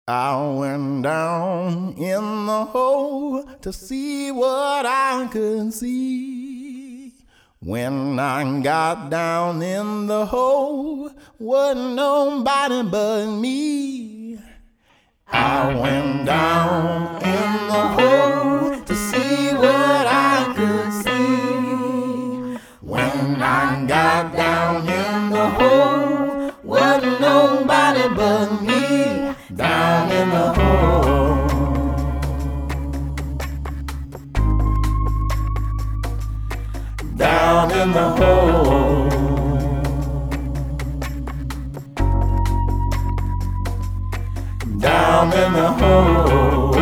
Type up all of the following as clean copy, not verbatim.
I went down in the hole to see what I could see. When I got down in the hole, wasn't nobody but me. I went down in the hole to see what I could see. When I got down in the hole, wasn't nobody but me. Down in the hole. Down in the hole. Down in the hole.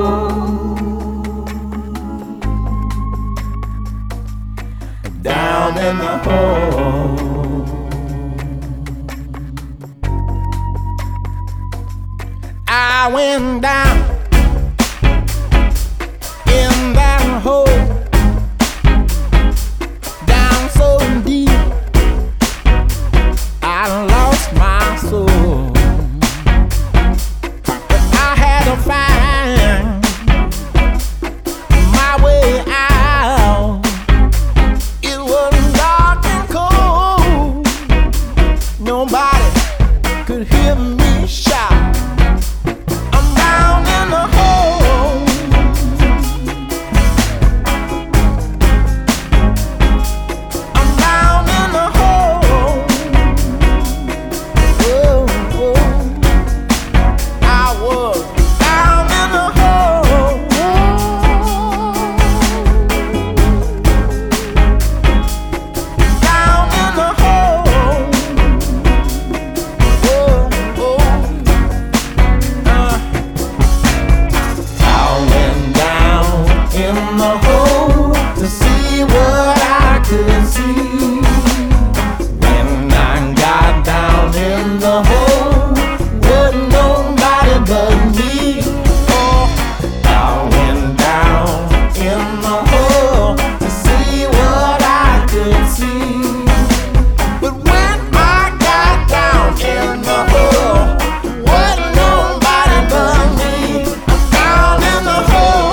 Down in the hole. I went down in that hole, down so deep, I lost my soul. But I had to find my way out. It was dark and cold, nobody could hear me shout. To see what I could see. When I got down in the hole, wasn't nobody but me. Oh, I went down in the hole to see what I could see. But when I got down in the hole, wasn't nobody but me. I'm down in the hole.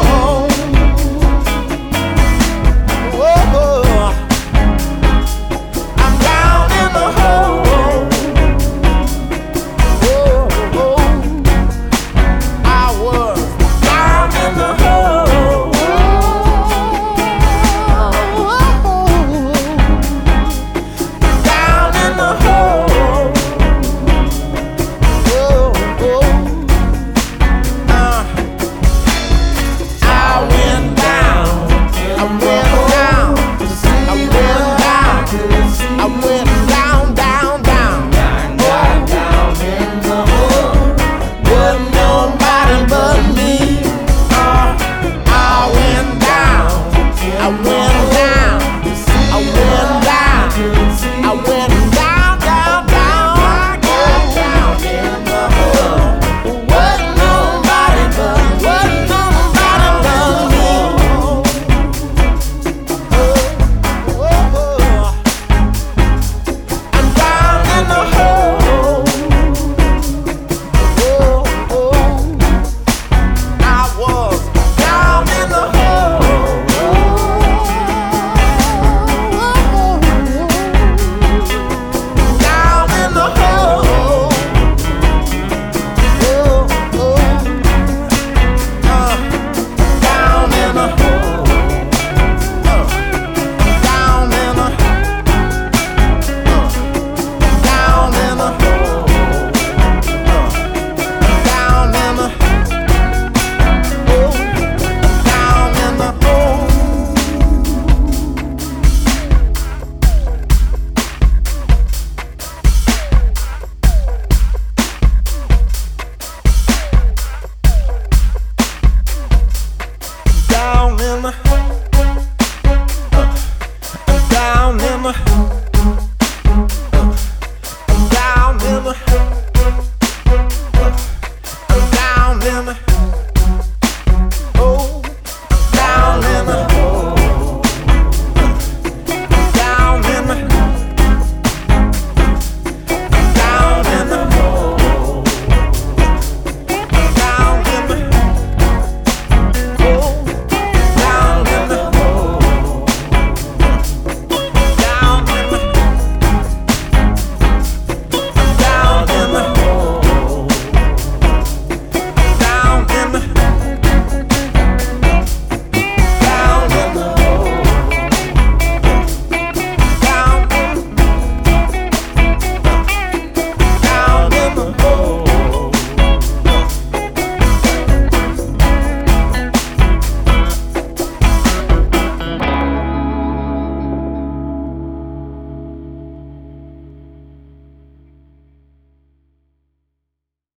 I'm down in the